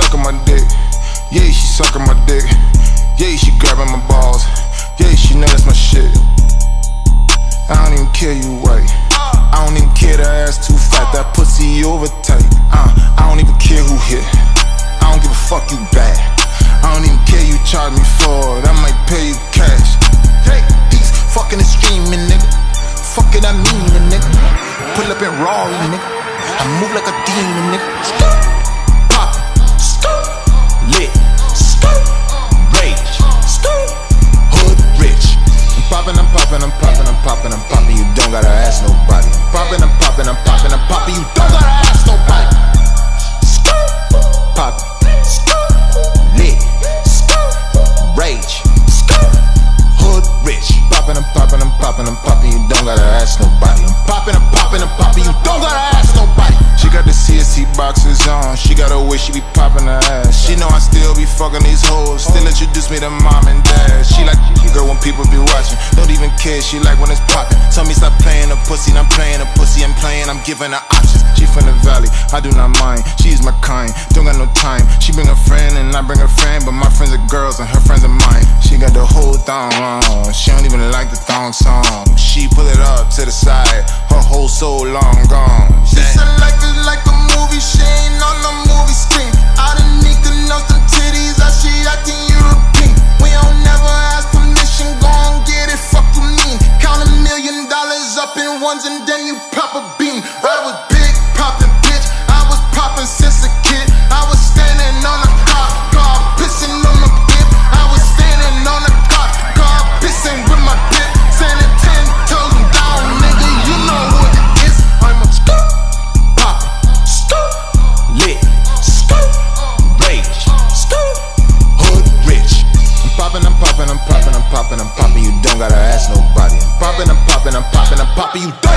sucking my dick. Yeah, she sucking my dick. Yeah, she grabbing my balls. Yeah, she know that's my shit. I don't even care you white. I don't even care that ass too fat. That pussy over tight. I don't even care who hit. I don't give a fuck you bad. I don't even care you charge me for it. I might pay you cash. Hey, peace, fucking and streaming, nigga. Fuck it, I mean it, nigga. Pull up in Raleigh, nigga. I move like a demon, nigga. Pop, lit, rage, hood rich. I'm poppin', I'm poppin', I'm poppin', I'm poppin', I'm poppin'. You don't gotta ask nobody. I'm poppin', I'm poppin', I'm poppin', I'm poppin'. You don't gotta ask nobody. Pop, lit, rage, hood rich. Poppin', I'm poppin', I'm poppin', I'm poppin'. You don't gotta ask nobody. I'm poppin', I'm poppin', I'm poppin'. You don't gotta ask nobody. She got the CSC boxes on. She got a way she be poppin' her ass. She know I still be fucking these hoes. Still introduce me to mom and dad. She like girl when people be watching. Don't even care. She like when it's poppin'. Tell me stop playing a pussy. And I'm playing a pussy. I'm playing. I'm giving her options. She from the valley. I do not mind. She's my kind. Don't got no time. She bring a friend and I bring a friend. But my friends are girls and her friends are mine. She got the whole thong on. She don't even like the thong song. She pull it up to the side. Her whole soul long gone. She said life is like a movie. She ain't on no movie screen. I done need to know some titties. How she acting European. We don't never ask permission. Go on get it. Fuck with me. Count $1 million up in ones and then you pop a bean. I was big poppin', bitch. I was poppin' since a kid. I was standing on a car pissing on my dip. I was standing on a car pissing with my dip. Standing 10 toes down, nigga. You know what it is. I'm a pop, lit, rage, hood rich. I'm poppin', I'm poppin', I'm poppin', I'm poppin', I'm poppin'. You don't gotta ask nobody. I'm poppin', I'm poppin', I'm poppin', I'm poppin'. You don't